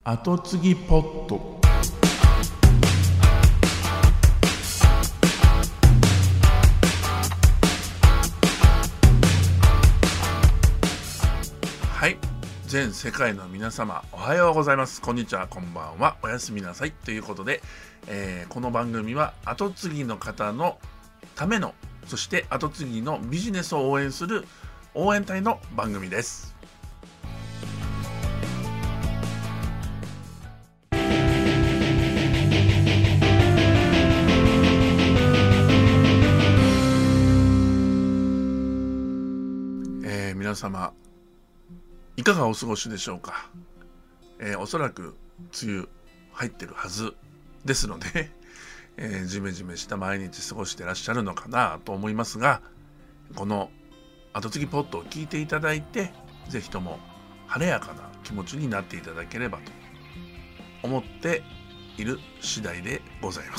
後継ぎポット。はい、全世界の皆様おはようございます、こんにちは、こんばんは、おやすみなさいということで、この番組は後継ぎの方のための、そして後継ぎのビジネスを応援する応援隊の番組です。皆様いかがお過ごしでしょうか。おそらく梅雨入ってるはずですので、ジメジメした毎日過ごしてらっしゃるのかなと思いますが、この後継ぎポットを聞いていただいて、ぜひとも晴れやかな気持ちになっていただければと思っている次第でございます。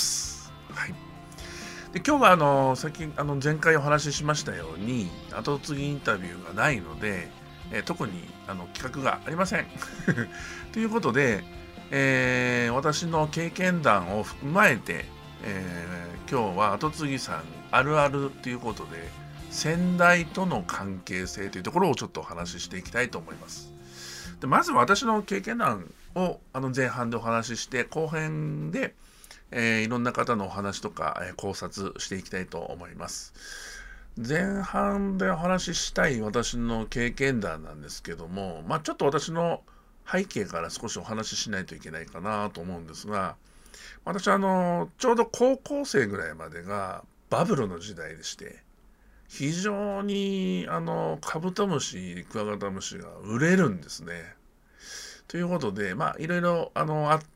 はい。で、今日は前回お話ししましたように後継ぎインタビューがないので、特に企画がありませんということで、私の経験談を踏まえて、今日は後継ぎさんあるあるということで、先代との関係性というところをちょっとお話ししていきたいと思います。で、まず私の経験談を前半でお話しして、後編でいろんな方のお話とか、考察していきたいと思います。前半でお話ししたい私の経験談なんですけども、ちょっと私の背景から少しお話ししないといけないかなと思うんですが、私ちょうど高校生ぐらいまでがバブルの時代でして、非常にカブトムシ、クワガタムシが売れるんですね。ということで、いろいろあって、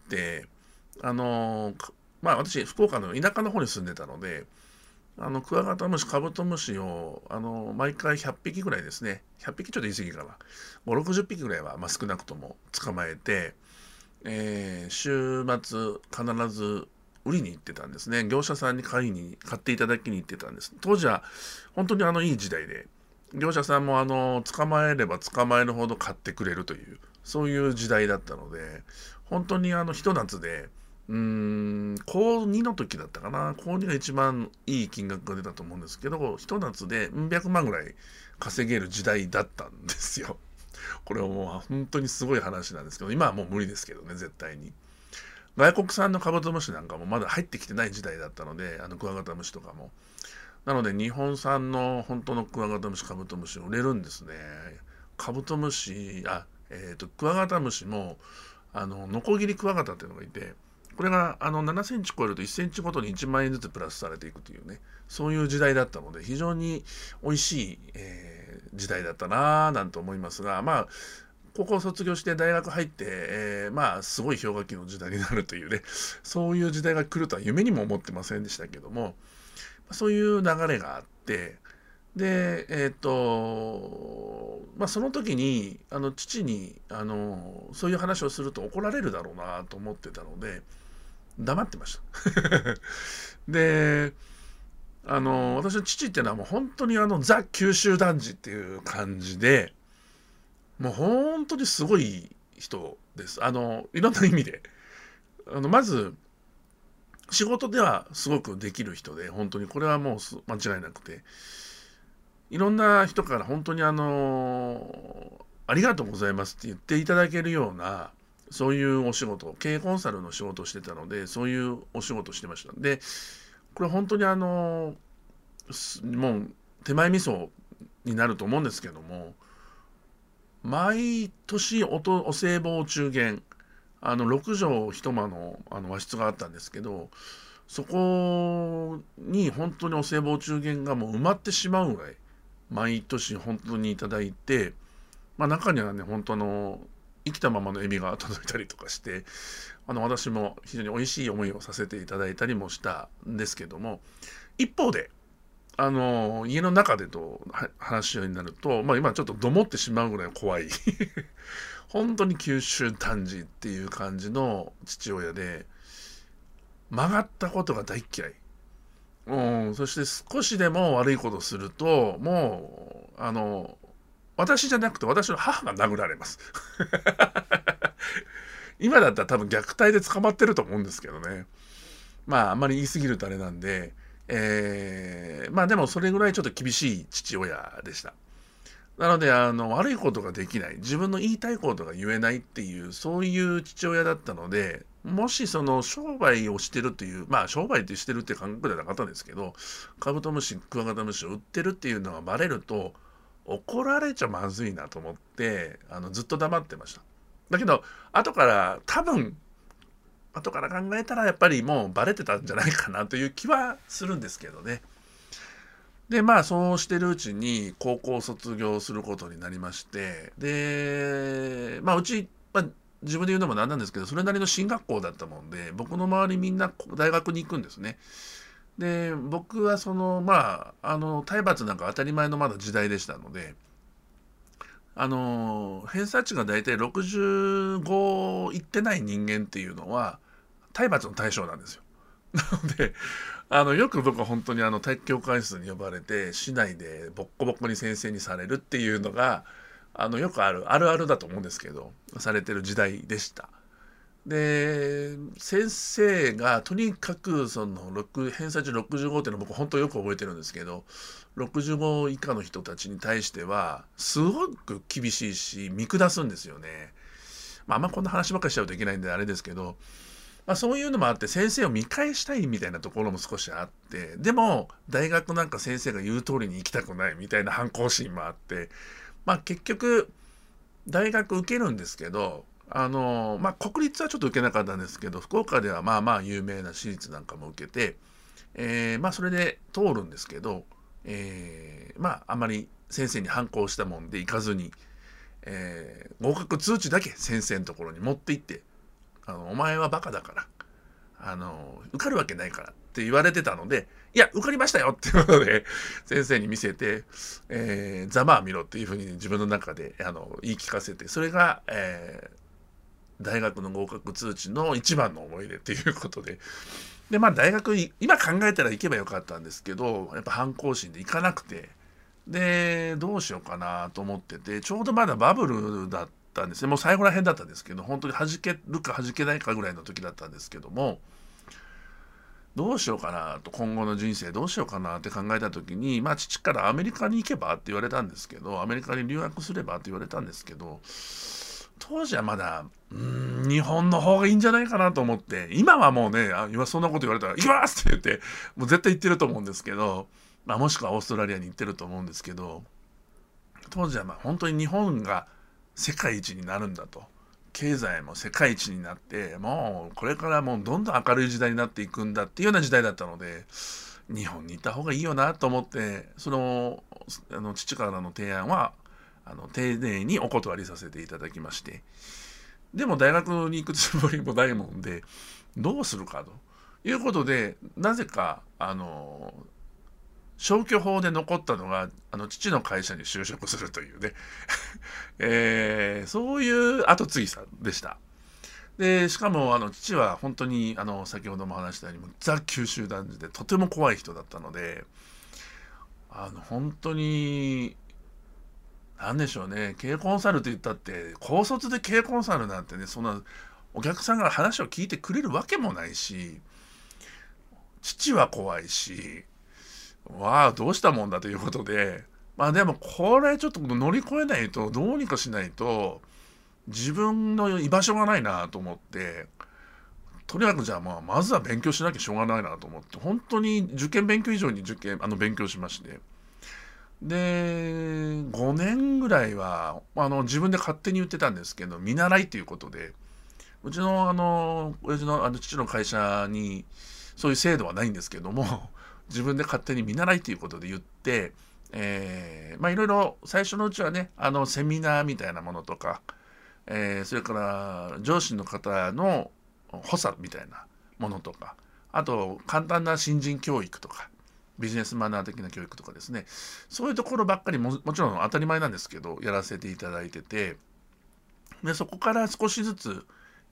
私福岡の田舎の方に住んでたので、クワガタムシ、カブトムシを毎回100匹ぐらいですね、100匹ちょっと言い過ぎかな、5、60匹ぐらいは、少なくとも捕まえて、週末必ず売りに行ってたんですね。業者さんに買っていただきに行ってたんです。当時は本当にいい時代で、業者さんも捕まえれば捕まえるほど買ってくれるという、そういう時代だったので、本当にひと夏で高2の時だったかな、高2が一番いい金額が出たと思うんですけど、ひと夏で100万ぐらい稼げる時代だったんですよ。これはもう本当にすごい話なんですけど、今はもう無理ですけどね、絶対に。外国産のカブトムシなんかもまだ入ってきてない時代だったので、クワガタムシとかも。なので日本産の本当のクワガタムシ、カブトムシ売れるんですね。カブトムシ、クワガタムシもノコギリクワガタっていうのがいて、これが7センチ超えると1センチごとに1万円ずつプラスされていくというね、そういう時代だったので、非常に美味しい、時代だったなぁなんて思いますが、高校卒業して大学入って、すごい氷河期の時代になるというね、そういう時代が来るとは夢にも思ってませんでしたけども、そういう流れがあって、で、その時に父にそういう話をすると怒られるだろうなと思ってたので黙ってましたで、私の父っていうのはもう本当にザ九州男児っていう感じで、もう本当にすごい人です。いろんな意味でまず仕事ではすごくできる人で、本当にこれはもう間違いなくて、いろんな人から本当にありがとうございますって言っていただけるような、そういうお仕事、経営コンサルの仕事をしてたので、そういうお仕事をしてました。で、これ本当にもう手前味噌になると思うんですけども、毎年お歳暮お中元、6畳一間の和室があったんですけど、そこに本当にお歳暮お中元がもう埋まってしまうぐらい毎年本当にいただいて、中にはね、本当生きたままのエビが届いたりとかして、私も非常に美味しい思いをさせていただいたりもしたんですけども、一方で家の中で話し合いになると、今ちょっとどもってしまうぐらい怖い本当に九州男児っていう感じの父親で、曲がったことが大嫌い。そして少しでも悪いことすると、もう私じゃなくて私の母が殴られます今だったら多分虐待で捕まってると思うんですけどね。まああんまり言い過ぎるとあれなんで、まあでもそれぐらいちょっと厳しい父親でした。なので悪いことができない、自分の言いたいことが言えないっていう、そういう父親だったので、もしその商売をしてるっていう、まあ商売ってしてるっていう感覚ではなかったんですけど、カブトムシクワガタムシを売ってるっていうのがバレると怒られちゃまずいなと思って、ずっと黙ってました。だけど後から多分後から考えたらやっぱりもうバレてたんじゃないかなという気はするんですけどね。でまあそうしてるうちに高校を卒業することになりまして、でまあうち、まあ、自分で言うのもなんなんですけど、それなりの進学校だったもんで、僕の周りみんな大学に行くんですね。で僕はそのまあ体罰なんか当たり前のまだ時代でしたので、偏差値が大体65いってない人間っていうのは体罰の対象なんですよ。なのでよく僕は本当に体育教官室に呼ばれて市内でボッコボコに先生にされるっていうのがよくあるあるだと思うんですけど、されてる時代でした。で先生がとにかくその偏差値65っていうのは僕本当よく覚えてるんですけど、65以下の人たちに対してはすごく厳しいし見下すんですよね。まあ、あんまこんな話ばっかりしちゃうといけないんであれですけど、まあ、そういうのもあって先生を見返したいみたいなところも少しあって、でも大学なんか先生が言う通りに行きたくないみたいな反抗心もあって、まあ結局大学受けるんですけど、まあ国立はちょっと受けなかったんですけど、福岡ではまあまあ有名な私立なんかも受けて、まあそれで通るんですけど、まああんまり先生に反抗したもんで行かずに、合格通知だけ先生のところに持って行って、お前はバカだから受かるわけないからって言われてたので、いや受かりましたよっていうことで先生に見せて、ざまあ見ろっていうふうに自分の中で言い聞かせて、それが、大学の合格通知の一番の思い出っていうことで、でまあ大学今考えたら行けばよかったんですけど、やっぱ反抗心で行かなくて、でどうしようかなと思ってて、ちょうどまだバブルだったんですね。もう最後ら辺だったんですけど、本当に弾けるか弾けないかぐらいの時だったんですけども、どうしようかなと、今後の人生どうしようかなって考えた時に、まあ父からアメリカに行けばって言われたんですけど、アメリカに留学すればって言われたんですけど、当時はまだ日本の方がいいんじゃないかなと思って、今はもうね、今そんなこと言われたら行きますって言ってもう絶対行ってると思うんですけど、まあ、もしくはオーストラリアに行ってると思うんですけど、当時はまあ本当に日本が世界一になるんだと、経済も世界一になって、もうこれからもうどんどん明るい時代になっていくんだっていうような時代だったので、日本に行った方がいいよなと思って、その父からの提案は丁寧にお断りさせていただきまして、でも大学に行くつもりもないもんでどうするかということで、なぜか消去法で残ったのが父の会社に就職するというねそういう後継ぎさんでした。でしかも父は本当に先ほども話したようにザ九州男児でとても怖い人だったので、本当に何でしょうね、経営コンサルと言ったって高卒で経営コンサルなんてね、そんなお客さんが話を聞いてくれるわけもないし、父は怖いし、わあどうしたもんだということで、まあでもこれちょっと乗り越えないと、どうにかしないと自分の居場所がないなと思って、とにかくじゃあまずは勉強しなきゃしょうがないなと思って、本当に受験勉強以上に勉強しまして、で5年ぐらいは自分で勝手に言ってたんですけど、見習いということで、うちの親父の父の会社にそういう制度はないんですけども、自分で勝手に見習いということで言って、まあいろいろ最初のうちはね、セミナーみたいなものとか、それから上司の方の補佐みたいなものとか、あと簡単な新人教育とかビジネスマナー的な教育とかですね、そういうところばっかりもちろん当たり前なんですけどやらせていただいてて、でそこから少しずつ、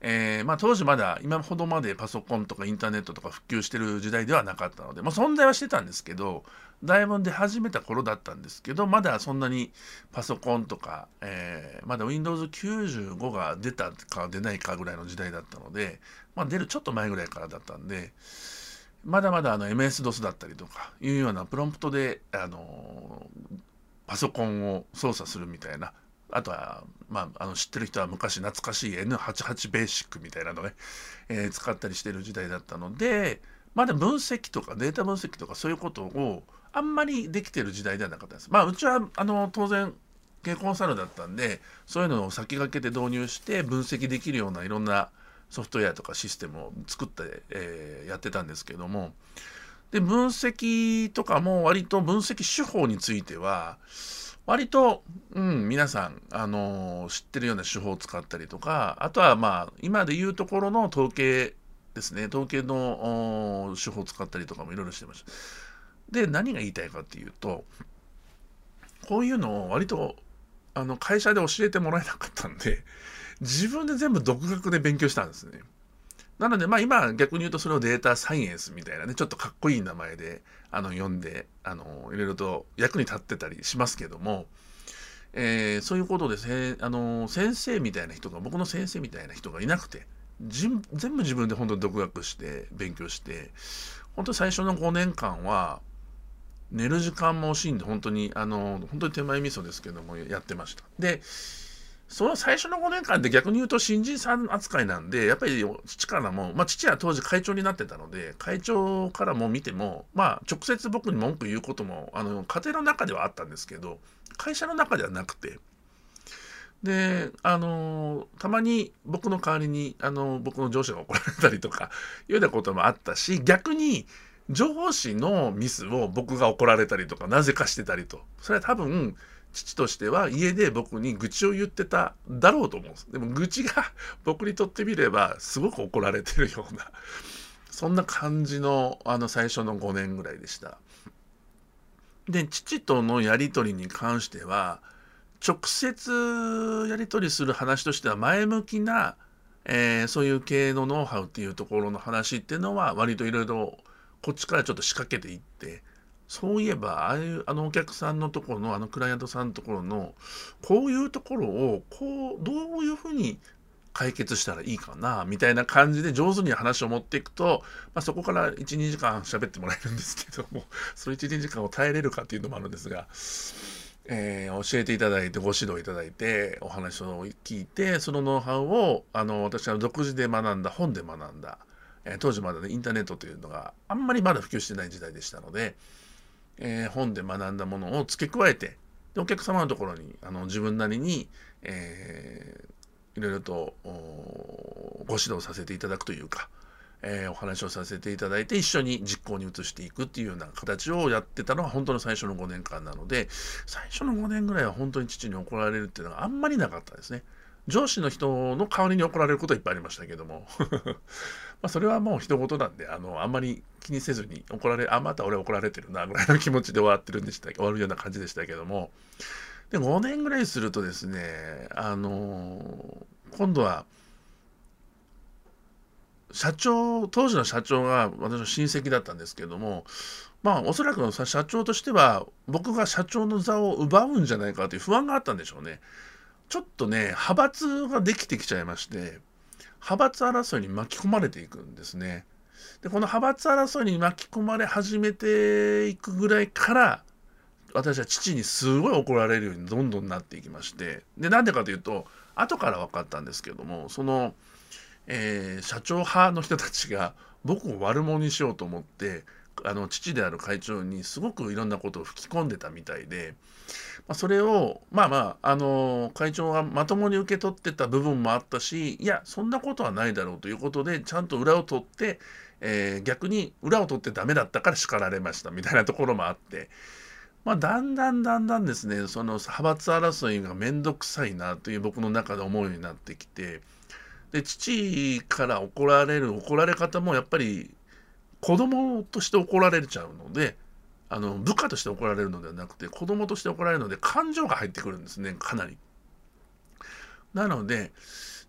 当時まだ今ほどまでパソコンとかインターネットとか普及してる時代ではなかったので、存在はしてたんですけど、だいぶ出始めた頃だったんですけど、まだそんなにパソコンとか、まだ Windows95 が出たか出ないかぐらいの時代だったので、出るちょっと前ぐらいからだったんで、まだまだMS-DOS だったりとかいうようなプロンプトで、パソコンを操作するみたいな、あとは、知ってる人は昔懐かしい N88 ベーシックみたいなのね、使ったりしてる時代だったので、まだ分析とかデータ分析とかそういうことをあんまりできてる時代ではなかったです。うちは当然経コンサルだったんで、そういうのを先駆けて導入して分析できるようないろんなソフトウェアとかシステムを作って、やってたんですけども、で分析とかも割と分析手法については割と、皆さん、知ってるような手法を使ったりとか、あとは今でいうところの統計ですね、統計の手法を使ったりとかもいろいろしてました。で、何が言いたいかっていうと、こういうのを割と会社で教えてもらえなかったんで、自分で全部独学で勉強したんですね。なので、今逆に言うとそれをデータサイエンスみたいなね、ちょっとかっこいい名前で呼んでいろいろと役に立ってたりしますけども、そういうことで先生みたいな人が、僕の先生みたいな人がいなくて、全部自分で本当に独学して勉強して、本当に最初の5年間は寝る時間も惜しいんで、本当に本当に手前味噌ですけどもやってました。でその最初の5年間って逆に言うと新人さん扱いなんで、やっぱり父からも、父は当時会長になってたので、会長からも見ても、直接僕に文句言うことも、家庭の中ではあったんですけど、会社の中ではなくて、で、たまに僕の代わりに、僕の上司が怒られたりとか、いうようなこともあったし、逆に、上司のミスを僕が怒られたりとか、なぜかしてたりと。それは多分、父としては家で僕に愚痴を言ってただろうと思うんです。でも愚痴が僕にとってみればすごく怒られてるようなそんな感じの最初の5年ぐらいでした。で父とのやり取りに関しては直接やり取りする話としては前向きな、そういう経営のノウハウっていうところの話っていうのは割といろいろこっちからちょっと仕掛けていって、そういえばお客さんのところのクライアントさんのところのこういうところをどういうふうに解決したらいいかなみたいな感じで上手に話を持っていくと、そこから12時間喋ってもらえるんですけども、その12時間を耐えれるかっていうのもあるんですが、教えていただいてご指導いただいてお話を聞いて、そのノウハウを私は独自で学んだ、本で学んだ、当時まだねインターネットというのがあんまりまだ普及してない時代でしたので、本で学んだものを付け加えて、でお客様のところに自分なりに、いろいろとご指導させていただくというか、お話をさせていただいて一緒に実行に移していくっていうような形をやってたのが本当の最初の5年間なので、最初の5年ぐらいは本当に父に怒られるっていうのがあんまりなかったですね。上司の人の代わりに怒られることはいっぱいありましたけどもそれはもう人事なんであんまり気にせずにまた俺怒られてるなぐらいの気持ちで終わるような感じでしたけども、で5年ぐらいするとですね、今度は当時の社長が私の親戚だったんですけども、おそらく社長としては僕が社長の座を奪うんじゃないかという不安があったんでしょうね。ちょっとね派閥ができてきちゃいまして、派閥争いに巻き込まれていくんですね。でこの派閥争いに巻き込まれ始めていくぐらいから私は父にすごい怒られるようにどんどんなっていきまして、でなんでかというと後から分かったんですけども、その、社長派の人たちが僕を悪者にしようと思って父である会長にすごくいろんなことを吹き込んでたみたいで、それを会長がまともに受け取ってた部分もあったし、いやそんなことはないだろうということでちゃんと裏を取って、逆に裏を取ってダメだったから叱られましたみたいなところもあって、だんだんですね、その派閥争いがめんどくさいなという僕の中で思うようになってきて、で父から怒られ方もやっぱり子供として怒られちゃうので、部下として怒られるのではなくて子供として怒られるので感情が入ってくるんですね、かなり。なので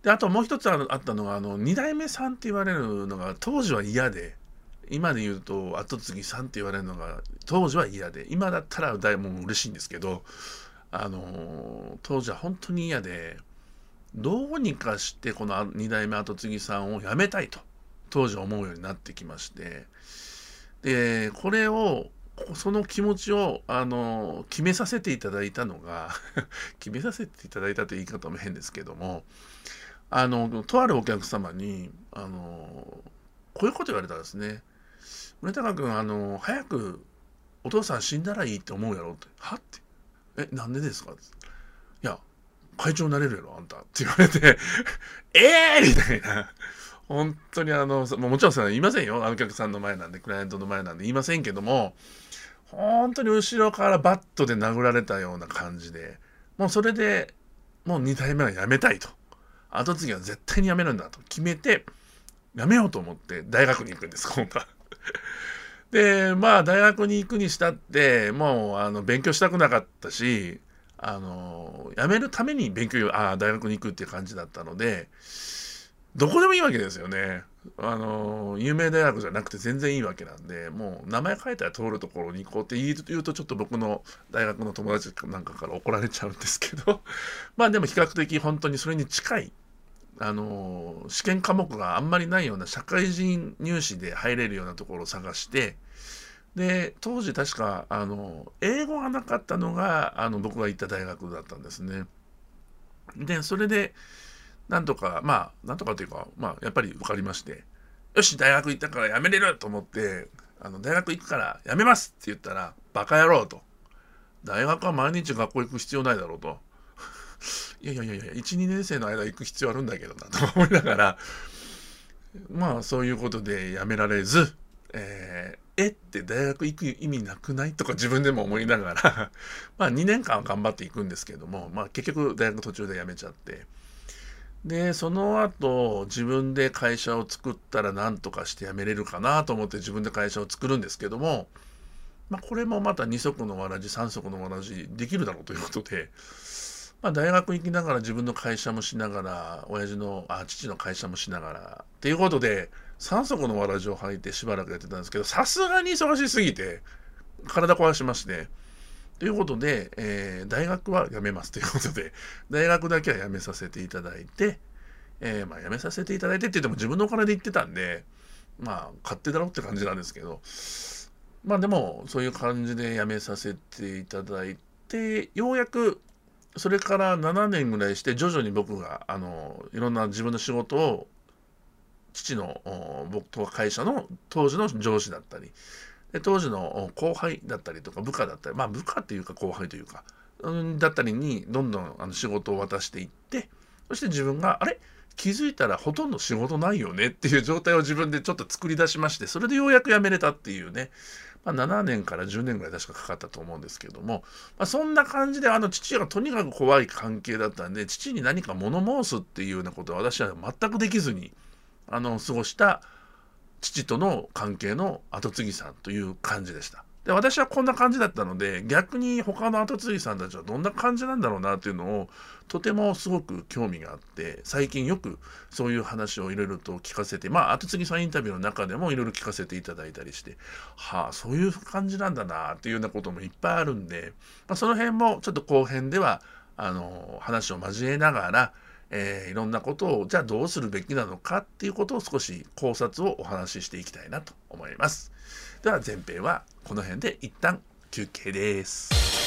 で、あともう一つあったのが、二代目さんって言われるのが当時は嫌で、今で言うと後継ぎさんって言われるのが当時は嫌で、今だったらもう嬉しいんですけど、当時は本当に嫌で、どうにかしてこの二代目後継ぎさんを辞めたいと当時思うようになってきまして、でこれをその気持ちを決めさせていただいたのが決めさせていただいたという言い方も変ですけども、とあるお客様にこういうこと言われたんですね。宗隆君早くお父さん死んだらいいって思うやろって。はって。なんでですかって。いや、会長になれるやろあんたって言われてみたいな。本当にもちろんそれは言いませんよ。お客さんの前なんで、クライアントの前なんで言いませんけども、本当に後ろからバットで殴られたような感じで、もうそれでもう2代目は辞めたいと。後継ぎは絶対に辞めるんだと決めて、辞めようと思って大学に行くんです、今度は。で、まあ大学に行くにしたって、もう勉強したくなかったし、辞めるために大学に行くっていう感じだったので、どこでもいいわけですよね。有名大学じゃなくて全然いいわけなんで、もう名前書いたら通るところに行こうって言うとちょっと僕の大学の友達なんかから怒られちゃうんですけど、まあでも比較的本当にそれに近い、試験科目があんまりないような社会人入試で入れるようなところを探して、で、当時確か、英語がなかったのが、僕が行った大学だったんですね。で、それで、なんとかというか、やっぱり受かりまして、よし、大学行ったから辞めれると思って、大学行くから辞めますって言ったら、バカ野郎と。大学は毎日学校行く必要ないだろうと。いや、1、2年生の間行く必要あるんだけどな、と思いながら、まあ、そういうことで辞められず、って大学行く意味なくないとか自分でも思いながらまあ2年間頑張っていくんですけども、結局大学途中で辞めちゃって、でその後自分で会社を作ったら何とかして辞めれるかなと思って自分で会社を作るんですけども、これもまた二足のわらじ三足のわらじできるだろうということで、大学行きながら自分の会社もしながら父の会社もしながらっていうことで三足のわらじを履いてしばらくやってたんですけど、さすがに忙しすぎて体壊しまして、ということで、大学は辞めますということで大学だけは辞めさせていただいて、辞めさせていただいてって言っても自分のお金で行ってたんで勝手だろって感じなんですけど、でもそういう感じで辞めさせていただいて、ようやくそれから7年ぐらいして徐々に僕がいろんな自分の仕事を父の僕と会社の当時の上司だったりで当時の後輩だったりとか部下だったり、部下っていうか後輩というか、だったりにどんどん仕事を渡していって、そして自分が気づいたらほとんど仕事ないよねっていう状態を自分でちょっと作り出しまして、それでようやく辞めれたっていうね、7年から10年ぐらい確かかかったと思うんですけども、そんな感じで父がとにかく怖い関係だったんで、父に何か物申すっていうようなことは私は全くできずに過ごした父との関係の後継ぎさんという感じでした。で、私はこんな感じだったので、逆に他の後継ぎさんたちはどんな感じなんだろうなっていうのをとてもすごく興味があって、最近よくそういう話をいろいろと聞かせて、後継ぎさんインタビューの中でもいろいろ聞かせていただいたりして、そういう感じなんだなっていうようなこともいっぱいあるんで、その辺もちょっと後編では話を交えながら、いろんなことをじゃあどうするべきなのかっていうことを少し考察をお話ししていきたいなと思います。では前編はこの辺で一旦休憩です。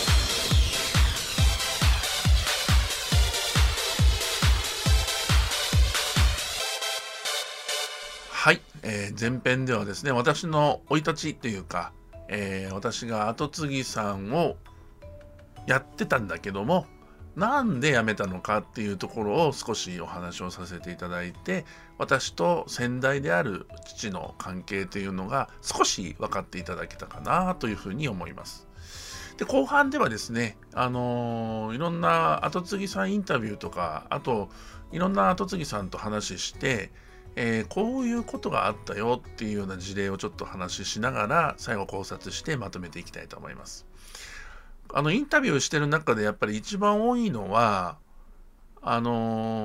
はい、前編ではですね、私の生い立ちというか、私が後継ぎさんをやってたんだけどもなんで辞めたのかっていうところを少しお話をさせていただいて、私と先代である父の関係というのが少し分かっていただけたかなというふうに思います。で、後半ではですね、いろんな後継ぎさんインタビューとか、あといろんな後継ぎさんと話して、こういうことがあったよっていうような事例をちょっと話ししながら最後考察してまとめていきたいと思います。インタビューしてる中でやっぱり一番多いのは、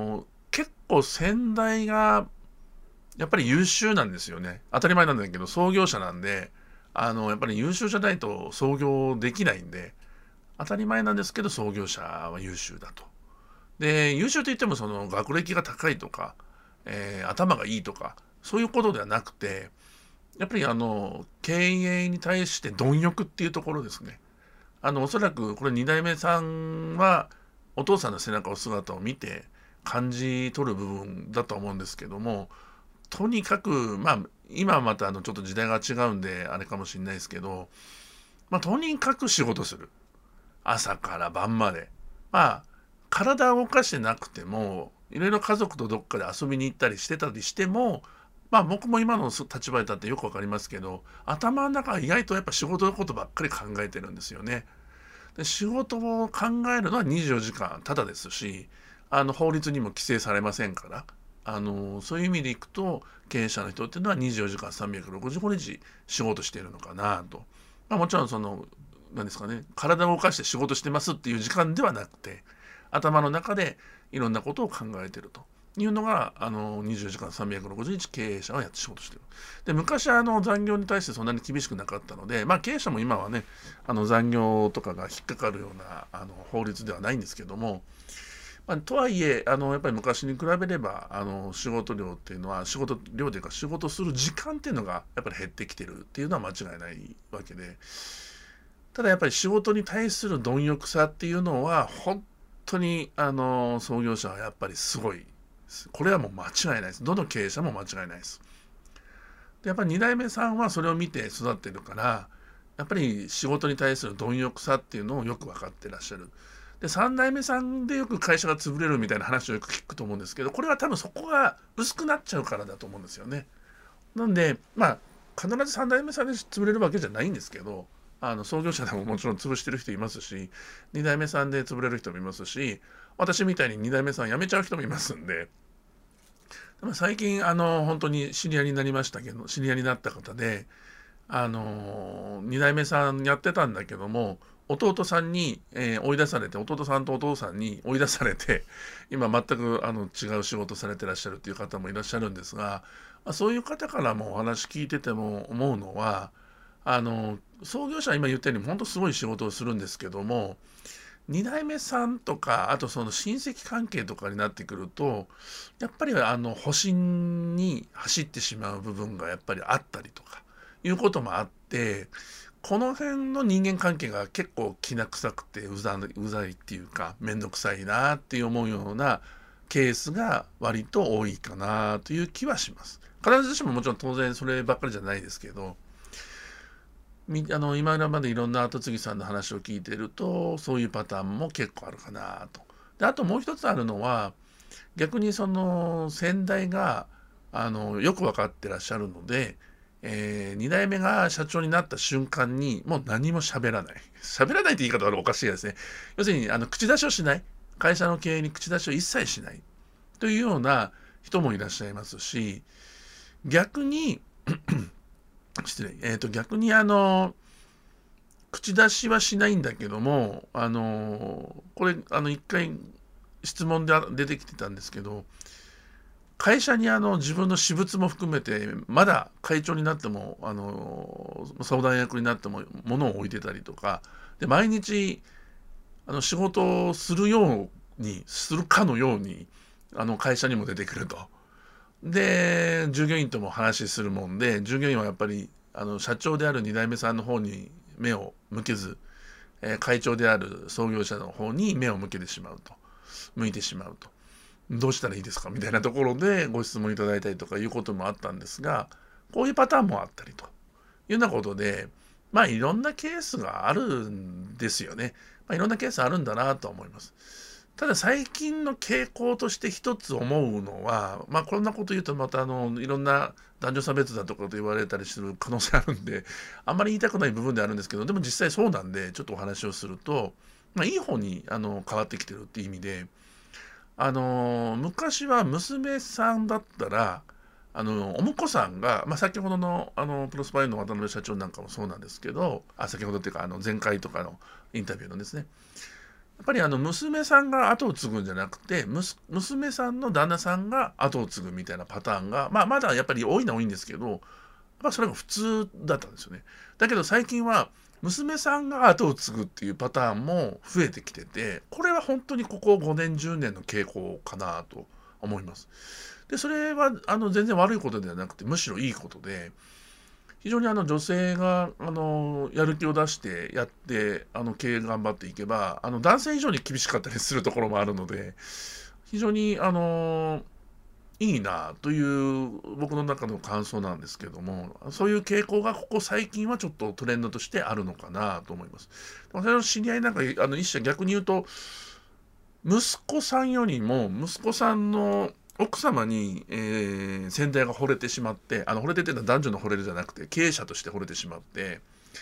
結構先代がやっぱり優秀なんですよね。当たり前なんだけど、創業者なんで、やっぱり優秀じゃないと創業できないんで、当たり前なんですけど、創業者は優秀だと。で、優秀といってもその学歴が高いとか、頭がいいとか、そういうことではなくて、やっぱり経営に対して貪欲っていうところですね。おそらくこれ2代目さんはお父さんの背中を姿を見て感じ取る部分だと思うんですけども、とにかくまあ今はまたちょっと時代が違うんであれかもしれないですけど、まあとにかく仕事する。朝から晩まで。まあ体を動かしてなくてもいろいろ家族とどっかで遊びに行ったりしてたりしても、まあ僕も今の立場に立ってよくわかりますけど、頭の中は意外とやっぱ仕事のことばっかり考えてるんですよね。で仕事を考えるのは24時間ただですし、法律にも規制されませんから、そういう意味でいくと経営者の人っていうのは24時間365日仕事しているのかなと。まあ、もちろん何ですかね、体を動かして仕事してますっていう時間ではなくて、頭の中でいろんなことを考えているというのが24時間360日経営者はやって仕事してる。で昔は残業に対してそんなに厳しくなかったので、まあ、経営者も今はね残業とかが引っかかるような法律ではないんですけども、まあ、とはいえやっぱり昔に比べれば仕事量っていうのは仕事量というか仕事する時間っていうのがやっぱり減ってきてるっていうのは間違いないわけで、ただやっぱり仕事に対する貪欲さっていうのは本当に創業者はやっぱりすごい。これはもう間違いないです。どの経営者も間違いないです。でやっぱり2代目さんはそれを見て育ってるから、やっぱり仕事に対する貪欲さっていうのをよく分かってらっしゃる。で3代目さんでよく会社が潰れるみたいな話をよく聞くと思うんですけど、これは多分そこが薄くなっちゃうからだと思うんですよね。なんでまあ必ず3代目さんで潰れるわけじゃないんですけど、創業者でももちろん潰してる人いますし、2代目さんで潰れる人もいますし、私みたいに2代目さん辞めちゃう人もいますんで、最近本当に知り合いになりましたけど、知り合いになった方で2代目さんやってたんだけども、弟さんに、追い出されて、弟さんとお父さんに追い出されて、今全く違う仕事されてらっしゃるっていう方もいらっしゃるんですが、そういう方からもお話聞いてても思うのは、創業者は今言ったように本当すごい仕事をするんですけども、2代目さんとかあとその親戚関係とかになってくると、やっぱり保身に走ってしまう部分がやっぱりあったりとかいうこともあって、この辺の人間関係が結構きな臭くてうざいっていうか面倒くさいなって思うようなケースが割と多いかなという気はします。必ずしももちろん当然そればっかりじゃないですけど、今までいろんな後継ぎさんの話を聞いてるとそういうパターンも結構あるかなと。であともう一つあるのは、逆にその先代がよく分かってらっしゃるので、2代目が社長になった瞬間にもう何も喋らないって言い方はおかしいですね。要するに口出しをしない、会社の経営に口出しを一切しないというような人もいらっしゃいますし、逆に失礼、逆に口出しはしないんだけども、これ一回質問で出てきてたんですけど、会社に自分の私物も含めてまだ会長になっても相談役になっても物を置いてたりとかで、毎日仕事をするようにするかのように会社にも出てくると。で従業員とも話するもんで、従業員はやっぱり社長である2代目さんの方に目を向けず、会長である創業者の方に目を向けてしまうと、向いてしまうと。どうしたらいいですかみたいなところでご質問いただいたりとかいうこともあったんですが、こういうパターンもあったりというようなことで、まあいろんなケースがあるんですよね。いろんなケースあるんだなと思います。ただ最近の傾向として一つ思うのは、こんなこと言うとまたいろんな男女差別だとかと言われたりする可能性あるんで、あんまり言いたくない部分であるんですけど、でも実際そうなんでちょっとお話をすると、いい方に変わってきてるっていう意味で、昔は娘さんだったらお婿さんが、先ほどのプロスパイの渡辺社長なんかもそうなんですけど、先ほどっていうか前回とかのインタビューのですね、 やっぱり娘さんが後を継ぐんじゃなくて、娘さんの旦那さんが後を継ぐみたいなパターンが、まあ、まだやっぱり多いのは多いんですけど、まあ、それが普通だったんですよね。だけど最近は、娘さんが後を継ぐっていうパターンも増えてきてて、これは本当にここ5年、10年の傾向かなと思います。で、それは全然悪いことではなくて、むしろいいことで、非常に女性がやる気を出してやって経営頑張っていけば男性以上に厳しかったりするところもあるので、非常にいいなという僕の中の感想なんですけども、そういう傾向がここ最近はちょっとトレンドとしてあるのかなと思います。私の知り合いなんか一社逆に言うと、息子さんよりも息子さんの奥様に、先代が惚れてしまって、惚れてっていうのは男女の惚れるじゃなくて経営者として惚れてしまって、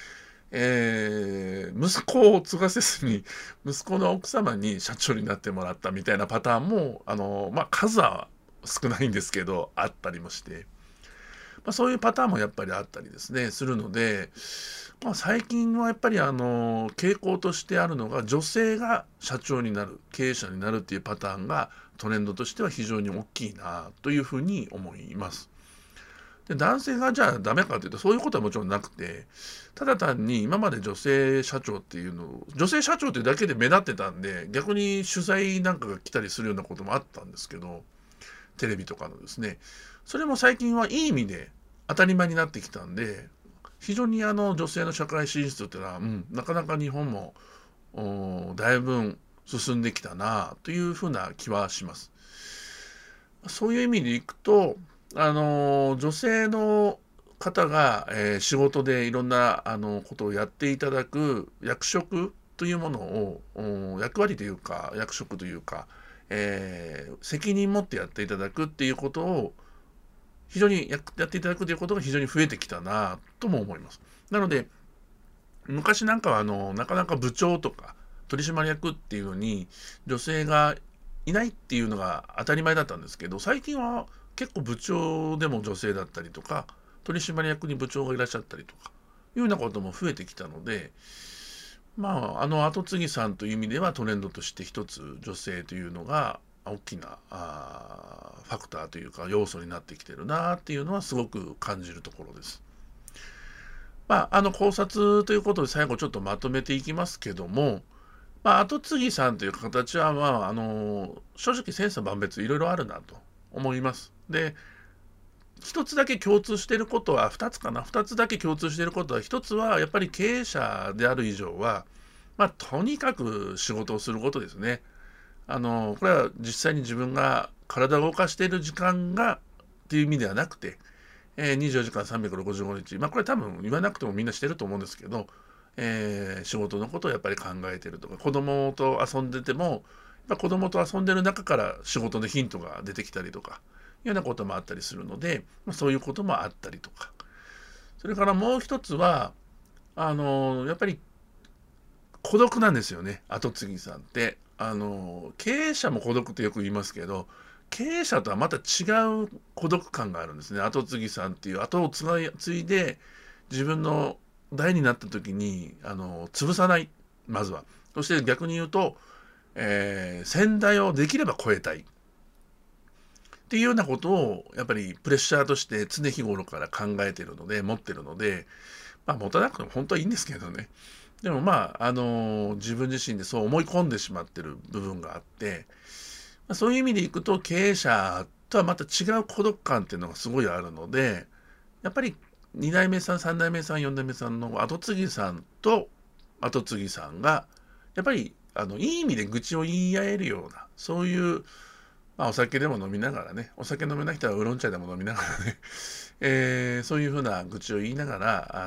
息子を継がせずに息子の奥様に社長になってもらったみたいなパターンもまあ、数は少ないんですけどあったりもして、まあ、そういうパターンもやっぱりあったりですねするので、まあ、最近はやっぱり傾向としてあるのが女性が社長になる経営者になるっていうパターンがトレンドとしては非常に大きいなというふうに思います。で男性がじゃあダメかというとそういうことはもちろんなくて、ただ単に今まで女性社長っていうのを女性社長っていうだけで目立ってたんで逆に取材なんかが来たりするようなこともあったんですけど、テレビとかのですね、それも最近はいい意味で当たり前になってきたんで、非常に女性の社会進出っていうのは、なかなか日本もだいぶ進んできたなというふうな気はします。そういう意味でいくと、女性の方が、仕事でいろんなことをやっていただく役職というものを役割というか役職というか、責任持ってやっていただくっていうことを非常にやっていただくということが非常に増えてきたなとも思います。なので昔なんかはなかなか部長とか取締役っていうのに女性がいないっていうのが当たり前だったんですけど、最近は結構部長でも女性だったりとか取締役に部長がいらっしゃったりとかいうようなことも増えてきたので、まあ後継ぎさんという意味ではトレンドとして一つ女性というのが大きなファクターというか要素になってきてるなっていうのはすごく感じるところです。まあ、考察ということで最後ちょっとまとめていきますけども、まあ、後継ぎさんという形は、まあ、正直千差万別いろいろあるなと思います。で、一つだけ共通していることは、二つかな、二つだけ共通していることは、一つはやっぱり経営者である以上は、まあ、とにかく仕事をすることですね。これは実際に自分が体を動かしている時間がっていう意味ではなくて、24時間365日、まあこれ多分言わなくてもみんなしてると思うんですけど、仕事のことをやっぱり考えてるとか、子供と遊んでても、やっぱ子供と遊んでる中から仕事のヒントが出てきたりとか、いうようなこともあったりするので、まあ、そういうこともあったりとか。それからもう一つは、やっぱり孤独なんですよね、後継ぎさんって。経営者も孤独ってよく言いますけど、経営者とはまた違う孤独感があるんですね。後継ぎさんっていう後を継いで自分の代になった時に潰さない、まずは。そして逆に言うと、先代をできれば超えたいっていうようなことをやっぱりプレッシャーとして常日頃から考えてるので持ってるので、まあ持たなくても本当はいいんですけどね。でもまあ自分自身でそう思い込んでしまってる部分があって、そういう意味でいくと経営者とはまた違う孤独感っていうのがすごいあるので、やっぱり2代目さん3代目さん4代目さんの後継ぎさんと後継ぎさんがやっぱりいい意味で愚痴を言い合えるようなそういう、まあ、お酒でも飲みながらね、お酒飲めない人はウーロン茶でも飲みながらね、そういうふうな愚痴を言いながら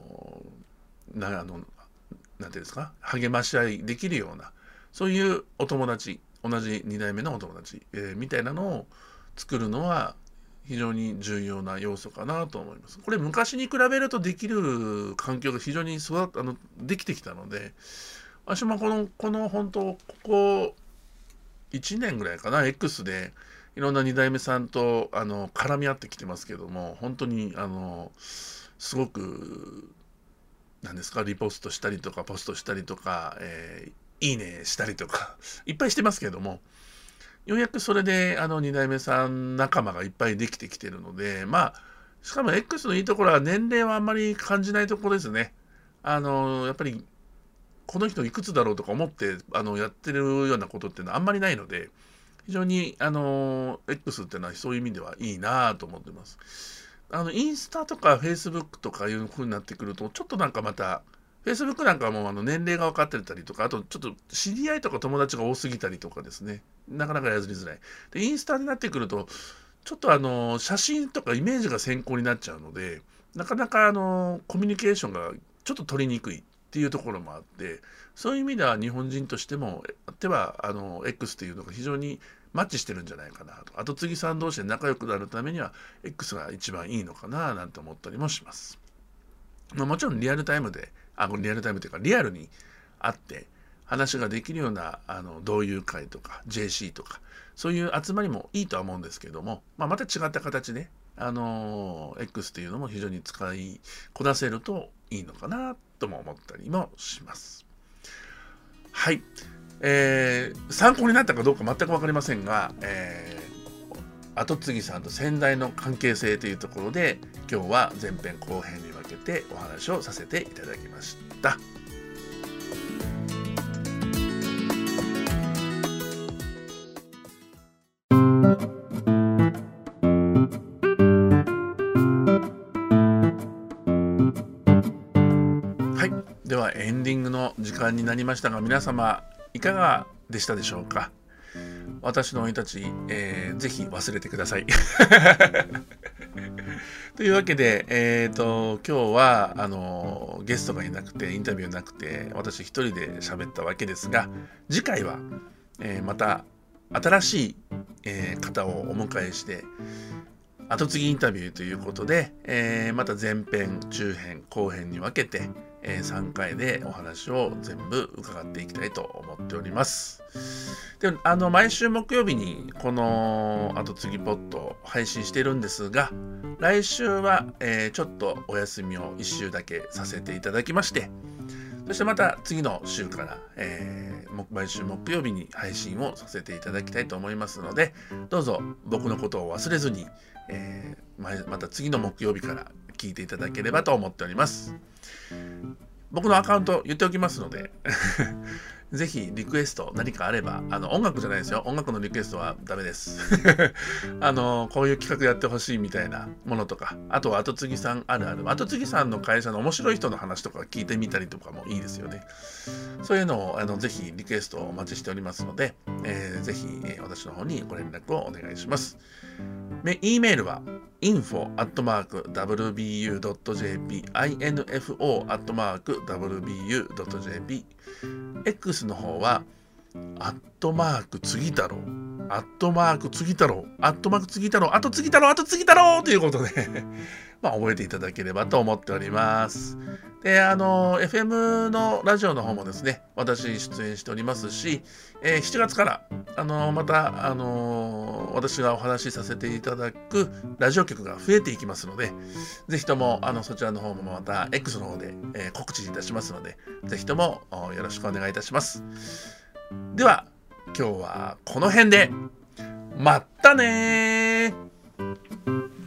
なんていうんですか、励まし合いできるようなそういうお友達、同じ2代目のお友達、みたいなのを作るのは非常に重要な要素かなと思います。これ昔に比べるとできる環境が非常にできてきたので、私もこの本当ここ1年ぐらいかな X でいろんな2代目さんと絡み合ってきてますけども、本当にすごくなんですかリポストしたりとかポストしたりとか、 いいねしたりとかいっぱいしてますけども、ようやくそれで2代目さん仲間がいっぱいできてきてるので、しかも X のいいところは年齢はあんまり感じないところですね。やっぱりこの人いくつだろうとか思ってやってるようなことっていうのはあんまりないので、非常にX っていうのはそういう意味ではいいなと思ってます。インスタとか Facebook とかいう風になってくると、ちょっとなんかまた Facebook なんかも年齢が分かってたりとか、あとちょっと知り合いとか友達が多すぎたりとかですね、なかなかやりづらい。で、インスタになってくると、ちょっと写真とかイメージが先行になっちゃうので、なかなかコミュニケーションがちょっと取りにくいっていうところもあって、そういう意味では日本人としてもX っていうのが非常にマッチしてるんじゃないかなと。後継ぎさん同士で仲良くなるためには X が一番いいのかななんて思ったりもします。もちろんリアルタイムでリアルタイムというかリアルに会って話ができるような同友会とか JC とかそういう集まりもいいとは思うんですけども、また違った形でX っていうのも非常に使いこなせるといいのかなとも思ったりもします。はい、参考になったかどうか全く分かりませんが、後継ぎさんと先代の関係性というところで今日は前編後編に分けてお話をさせていただきました。はい、ではエンディングの時間になりましたが、皆様いかがでしたでしょうか。私の生い立ち、ぜひ忘れてください。というわけで、今日はゲストがいなくてインタビューなくて私一人で喋ったわけですが、次回は、また新しい、方をお迎えして後継ぎインタビューということで、また前編中編後編に分けて、3回でお話を全部伺っていきたいと思っております。で、毎週木曜日にこの後継ぎポッドを配信しているんですが、来週は、ちょっとお休みを1週だけさせていただきまして、そしてまた次の週から、毎週木曜日に配信をさせていただきたいと思いますので、どうぞ僕のことを忘れずに、また次の木曜日から聞いていただければと思っております。僕のアカウント言っておきますのでぜひリクエスト何かあれば、音楽じゃないですよ、音楽のリクエストはダメですこういう企画やってほしいみたいなものとか、あとは後継ぎさんあるある、後継ぎさんの会社の面白い人の話とか聞いてみたりとかもいいですよね。そういうのをぜひリクエストをお待ちしておりますので、ぜひ、私の方にご連絡をお願いします。E メールはinfo@wbu.jp info@wbu.jp。 X の方は次太郎次太郎ということで覚えていただければと思っております。で、FM のラジオの方もですね、私出演しておりますし、7月からまた私がお話しさせていただくラジオ局が増えていきますので、ぜひともそちらの方もまた X の方で、告知いたしますので、ぜひともよろしくお願いいたします。では今日はこの辺で、まったねー。